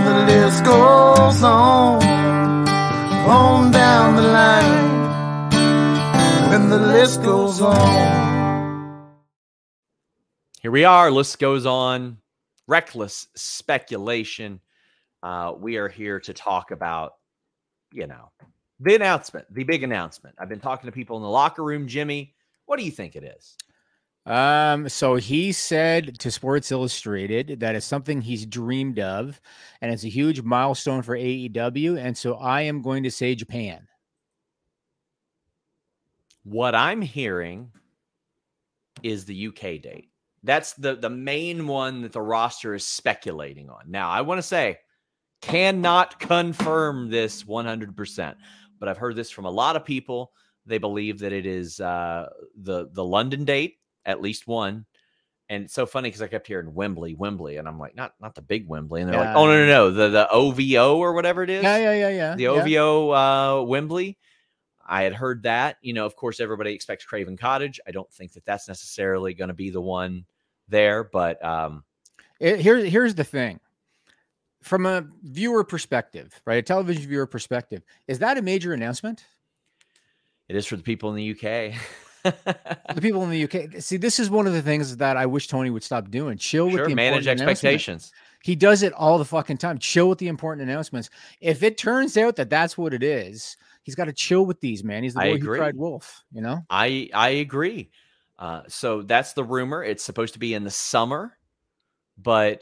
And the list goes on down the line, and the list goes on. Here we are. List goes on. Reckless speculation. We are here to talk about, the announcement, the big announcement. I've been talking to people in the locker room. Jimmy, what do you think it is? So he said to Sports Illustrated that it's something he's dreamed of, and it's a huge milestone for AEW. And so I am going to say Japan. What I'm hearing is the UK date. That's the main one that the roster is speculating on. Now, I want to say, cannot confirm this 100%, but I've heard this from a lot of people. They believe that it is the London date. At least one. And it's so funny because I kept hearing Wembley. And I'm like, not the big Wembley. And they're like, oh, no. The OVO or whatever it is. Yeah. The OVO Wembley. I had heard that. Of course, everybody expects Craven Cottage. I don't think that that's necessarily going to be the one there. But here's the thing. From a viewer perspective, right? A television viewer perspective, is that a major announcement? It is for the people in the UK. The people in the UK. See, this is one of the things that I wish Tony would stop doing. Chill with the manage expectations. He does it all the fucking time. Chill with the important announcements. If it turns out that that's what it is, he's got to chill with these, man. He's the boy who cried wolf, I agree. So that's the rumor. It's supposed to be in the summer, but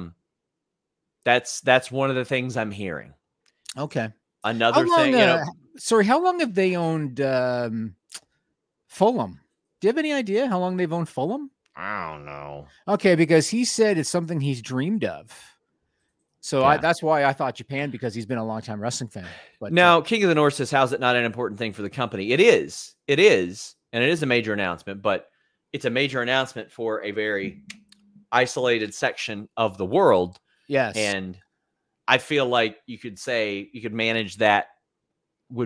that's one of the things I'm hearing. Okay. Another thing, sorry, how long have they owned Fulham? Do you have any idea how long they've owned Fulham? I don't know. Okay, because he said it's something he's dreamed of. So that's why I thought Japan, because he's been a longtime wrestling fan. But now, King of the North says, how's it not an important thing for the company? It is. And it is a major announcement, but it's a major announcement for a very isolated section of the world. Yes. And I feel like you could manage that a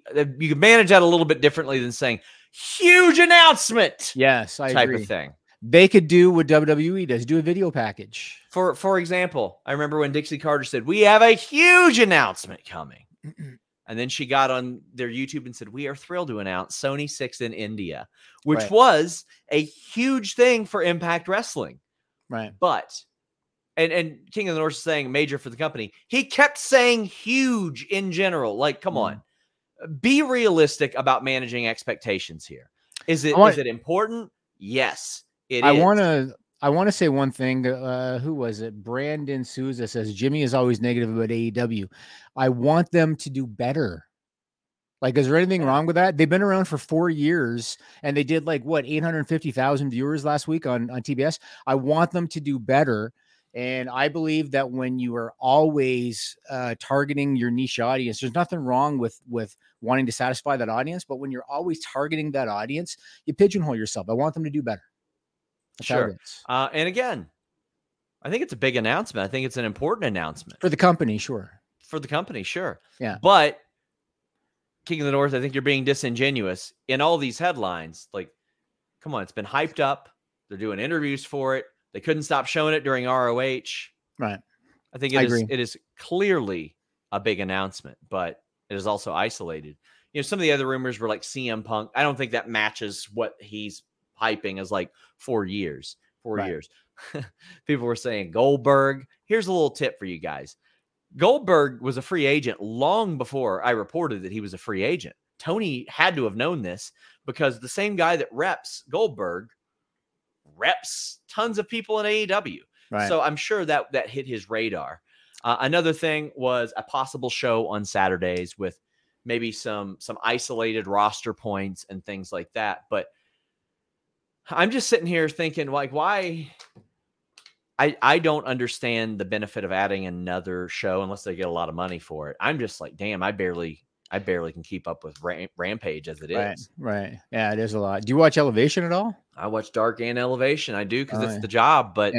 little bit differently than saying huge announcement. Yes, I type agree. of thing. They could do what WWE does, do a video package. For example, I remember when Dixie Carter said, we have a huge announcement coming. And then she got on their YouTube and said, we are thrilled to announce Sony 6 in India, which was a huge thing for Impact Wrestling. Right. But, and King of the North is saying major for the company. He kept saying huge in general. Like, come on. Be realistic about managing expectations here. Is it important? Yes, it is. I want to say one thing. Who was it? Brandon Souza says Jimmy is always negative about AEW. I want them to do better. Like, is there anything wrong with that? They've been around for 4 years and they did 850,000 viewers last week on TBS. I want them to do better. And I believe that when you are always targeting your niche audience, there's nothing wrong with wanting to satisfy that audience. But when you're always targeting that audience, you pigeonhole yourself. I want them to do better. That's sure. And again, I think it's a big announcement. I think it's an important announcement. For the company, sure. Yeah. But King of the North, I think you're being disingenuous in all these headlines. Like, come on, it's been hyped up. They're doing interviews for it. They couldn't stop showing it during ROH. Right. I think it is clearly a big announcement, but it is also isolated. Some of the other rumors were like CM Punk. I don't think that matches what he's hyping as 4 years. 4 years. People were saying Goldberg. Here's a little tip for you guys. Goldberg was a free agent long before I reported that he was a free agent. Tony had to have known this because the same guy that reps Goldberg reps tons of people in AEW. Right. So I'm sure that hit his radar. Another thing was a possible show on Saturdays with maybe some isolated roster points and things like that. But I'm just sitting here thinking, why? I don't understand the benefit of adding another show unless they get a lot of money for it. I'm just like, damn, I barely can keep up with Rampage as it is. Right. Yeah, it is a lot. Do you watch Elevation at all? I watch Dark and Elevation. I do because it's the job, but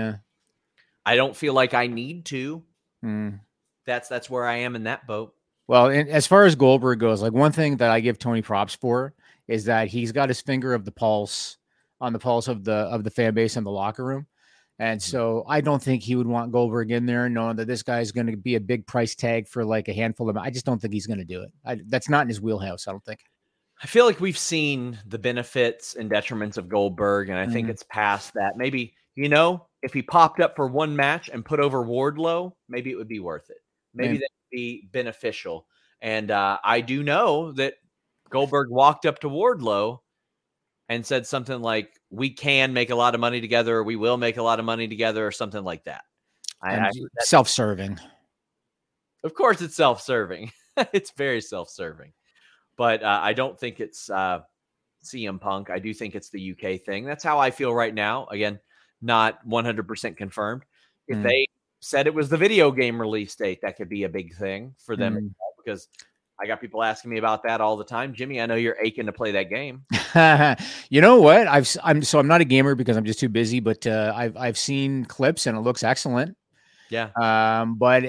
I don't feel like I need to. That's where I am in that boat. Well, and as far as Goldberg goes, one thing that I give Tony props for is that he's got his finger on the pulse of the fan base in the locker room. And so I don't think he would want Goldberg in there, knowing that this guy is going to be a big price tag for like a handful of. I just don't think he's going to do it. That's not in his wheelhouse. I don't think. I feel like we've seen the benefits and detriments of Goldberg, and I think it's past that. Maybe, if he popped up for one match and put over Wardlow, maybe it would be worth it. Maybe that would be beneficial. And I do know that Goldberg walked up to Wardlow and said something like, we can make a lot of money together, or we will make a lot of money together, or something like that. Self-serving. Of course it's self-serving. It's very self-serving. But I don't think it's CM Punk. I do think it's the UK thing. That's how I feel right now. Again, not 100% confirmed. If they said it was the video game release date, that could be a big thing for them, because I got people asking me about that all the time. Jimmy, I know you're aching to play that game. You know what? I'm not a gamer because I'm just too busy, but I've seen clips and it looks excellent. Yeah. But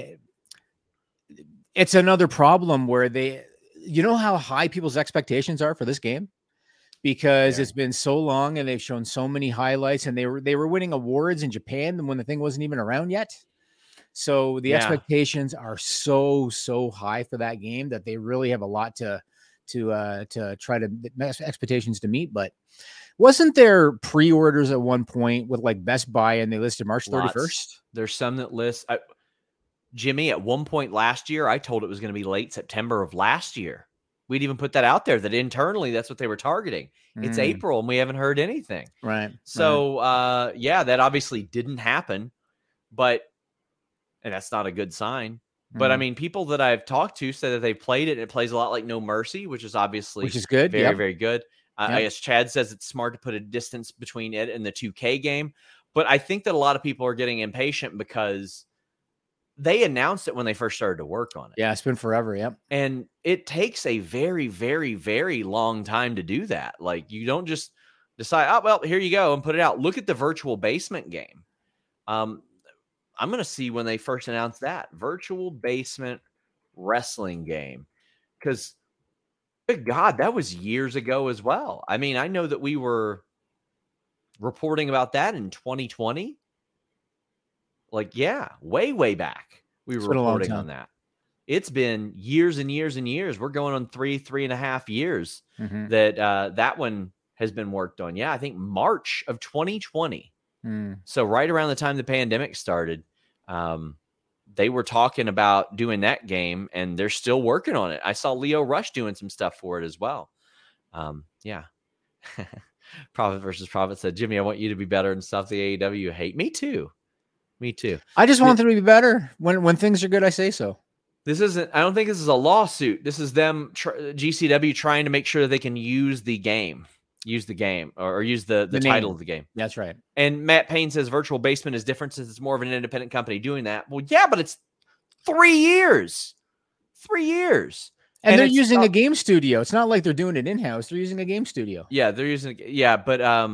it's another problem where how high people's expectations are for this game, because it's been so long and they've shown so many highlights, and they were winning awards in Japan when the thing wasn't even around yet. So the expectations are so high for that game that they really have a lot to try to expectations to meet. But wasn't there pre-orders at one point with like Best Buy, and they listed March 31st? There's some that list. Jimmy, at one point last year, I told it was going to be late September of last year. We'd even put that out there, that internally that's what they were targeting. It's April and we haven't heard anything. Right. So, that obviously didn't happen, and that's not a good sign. But I mean, people that I've talked to say that they played it, and it plays a lot like No Mercy, which is good. Very, very good. I guess Chad says it's smart to put a distance between it and the 2K game. But I think that a lot of people are getting impatient because they announced it when they first started to work on it. Yeah, it's been forever. Yep. And it takes a very, very, very long time to do that. Like, you don't just decide, oh, well, here you go, and put it out. Look at the Virtual Basement game. I'm going to see when they first announced that Virtual Basement wrestling game, because good God, that was years ago as well. I mean, I know that we were reporting about that in 2020. Like, way back. We were reporting on that. It's been years and years and years. We're going on 3.5 years that one has been worked on. Yeah, I think March of 2020. So right around the time the pandemic started, they were talking about doing that game, and they're still working on it. I saw Leo Rush doing some stuff for it as well. Prophet versus Prophet said, Jimmy, I want you to be better and stuff the AEW you hate. Me too. I just want them to be better. When things are good, I say so. I don't think this is a lawsuit. This is them, GCW, trying to make sure that they can use the game, or use the title of the game. That's right. And Matt Payne says Virtual Basement is different since it's more of an independent company doing that. Well, yeah, but it's 3 years. 3 years. And they're using a game studio. It's not like they're doing it in-house. They're using a game studio. Yeah, but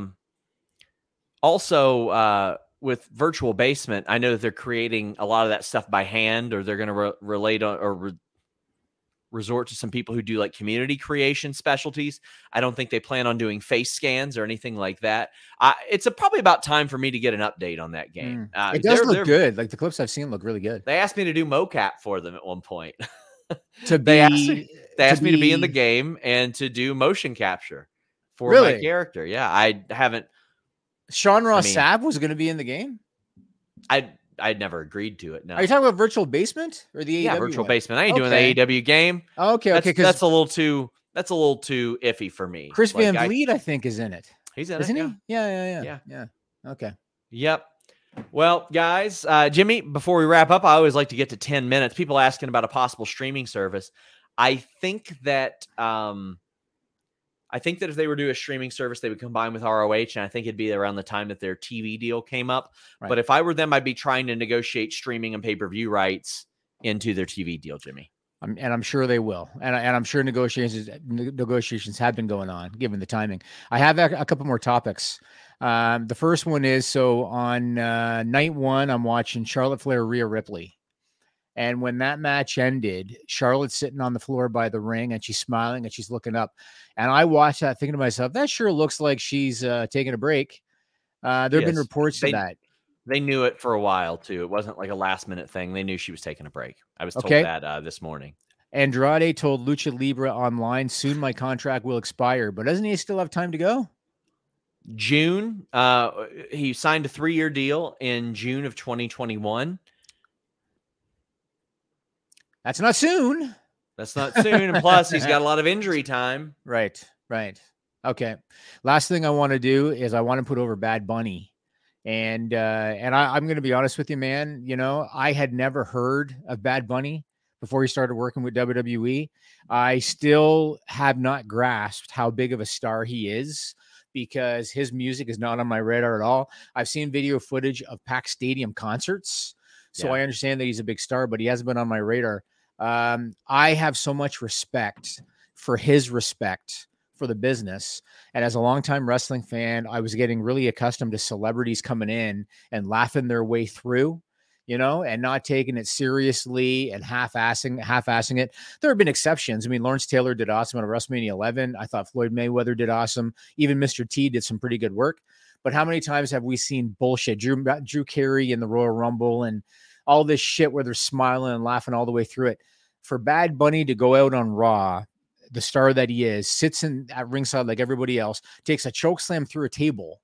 also with Virtual Basement, I know that they're creating a lot of that stuff by hand, or they're going to relate on or resort to some people who do like community creation specialties. I don't think they plan on doing face scans or anything like that. It's probably about time for me to get an update on that game. It does look good. Like the clips I've seen look really good. They asked me to do mocap for them at one point. They asked me to be in the game and to do motion capture for my character. Yeah, I haven't. Sean Ross Sapp was going to be in the game. I'd never agreed to it. No. Are you talking about Virtual Basement or the AEW Virtual one? Basement? I ain't doing the AEW game. Okay. That's a little too iffy for me. Chris Van Vliet, I think, is in it. He's in Isn't it. he? Yeah. Okay. Yep. Well, guys, Jimmy, before we wrap up, I always like to get to 10 minutes. People asking about a possible streaming service. I think that if they were to do a streaming service, they would combine with ROH, and I think it'd be around the time that their TV deal came up. Right. But if I were them, I'd be trying to negotiate streaming and pay-per-view rights into their TV deal, Jimmy. And I'm sure they will. And I'm sure negotiations have been going on, given the timing. I have a couple more topics. The first one is, so on night one, I'm watching Charlotte Flair, Rhea Ripley. And when that match ended, Charlotte's sitting on the floor by the ring, and she's smiling and she's looking up. And I watched that thinking to myself, that sure looks like she's taking a break. There have been reports to that. They knew it for a while too. It wasn't like a last minute thing. They knew she was taking a break. I was told Okay. that this morning. Andrade told Lucha Libre Online, soon my contract will expire, but doesn't he still have time to go? June. He signed a 3-year deal in June of 2021. That's not soon. That's not soon. And plus, he's got a lot of injury time. Right. Okay. Last thing I want to do is I want to put over Bad Bunny. And I'm going to be honest with you, man. You know, I had never heard of Bad Bunny before he started working with WWE. I still have not grasped how big of a star he is because his music is not on my radar at all. I've seen video footage of packed stadium concerts, so I understand that he's a big star, but he hasn't been on my radar. I have so much respect for his respect for the business. And as a longtime wrestling fan, I was getting really accustomed to celebrities coming in and laughing their way through, you know, and not taking it seriously and half-assing it. There have been exceptions. I mean, Lawrence Taylor did awesome at WrestleMania 11. I thought Floyd Mayweather did awesome. Even Mr. T did some pretty good work. But how many times have we seen bullshit? Drew Carey in the Royal Rumble and all this shit where they're smiling and laughing all the way through it. For Bad Bunny to go out on Raw, the star that he is, sits at ringside like everybody else, takes a choke slam through a table.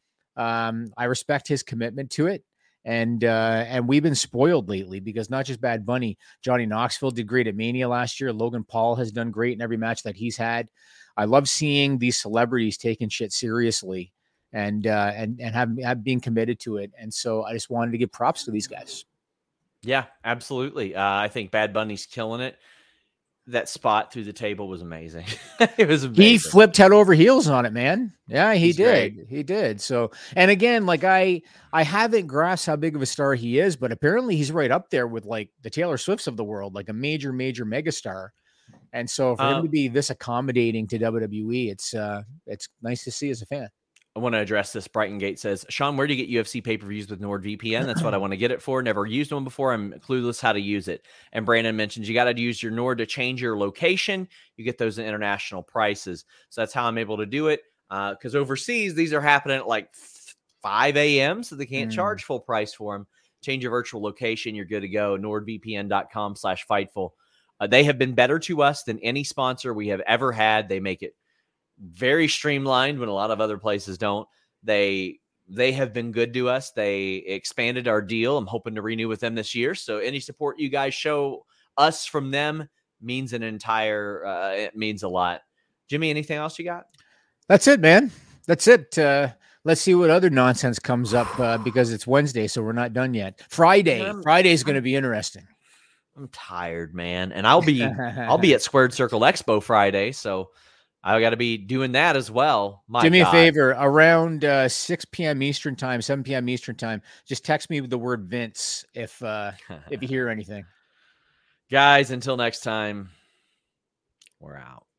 I respect his commitment to it. And we've been spoiled lately because not just Bad Bunny, Johnny Knoxville did great at Mania last year. Logan Paul has done great in every match that he's had. I love seeing these celebrities taking shit seriously and have being committed to it. And so I just wanted to give props to these guys. Yeah, absolutely. I think Bad Bunny's killing it. That spot through the table was amazing. It was amazing. He flipped head over heels on it, man. Yeah, He's did. great. He did. So, and again, like I haven't grasped how big of a star he is, but apparently he's right up there with like the Taylor Swifts of the world, like a major megastar. And so for him to be this accommodating to WWE, it's nice to see as a fan. I want to address this. Brighton Gate says, Sean, where do you get UFC pay-per-views with NordVPN? That's what I want to get it for. Never used one before. I'm clueless how to use it. And Brandon mentions you got to use your Nord to change your location. You get those in international prices. So that's how I'm able to do it. Because overseas, these are happening at like 5 a.m. So they can't charge full price for them. Change your virtual location. You're good to go. NordVPN.com/Fightful. They have been better to us than any sponsor we have ever had. They make it very streamlined when a lot of other places don't. They have been good to us. They expanded our deal. I'm hoping to renew with them this year. So any support you guys show us from them means it means a lot. Jimmy, anything else you got? That's it, man. That's it. Let's see what other nonsense comes up because it's Wednesday, so we're not done yet. Friday is going to be interesting. I'm tired, man. And I'll be at Squared Circle Expo Friday, so I got to be doing that as well. Do me a favor, around 6 p.m. Eastern time, 7 p.m. Eastern time, just text me with the word Vince if you hear anything. Guys, until next time, we're out.